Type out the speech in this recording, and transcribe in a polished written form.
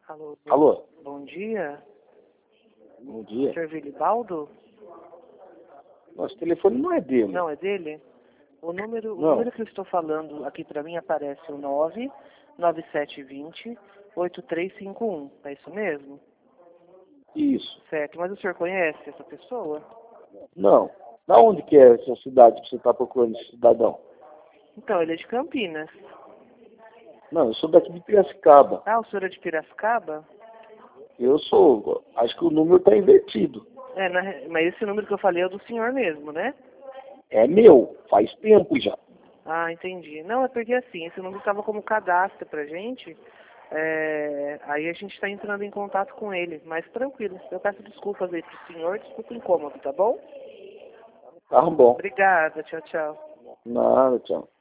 Alô, Alô, bom dia. bom dia. Sr. Vilibaldo? Nosso telefone não é dele. Não, é dele? O Não. número que eu estou falando aqui para mim aparece o 99720-8351. É isso mesmo? Isso. Certo. Mas o senhor conhece essa pessoa? Não. Da onde que é essa cidade que você está procurando esse cidadão? Então, ele é de Campinas. Não, eu sou daqui de Piracicaba. Ah, o senhor é de Piracicaba? Eu sou. Acho que o número está invertido. É, mas esse número que eu falei é o do senhor mesmo, né? É meu. Faz tempo já. Ah, entendi. Não, é porque assim, esse número estava como cadastro pra gente. Aí a gente está entrando em contato com ele, mas tranquilo. Eu peço desculpas aí pro senhor, desculpa o incômodo, tá bom? Tá bom. Obrigada, tchau, tchau. Nada, tchau.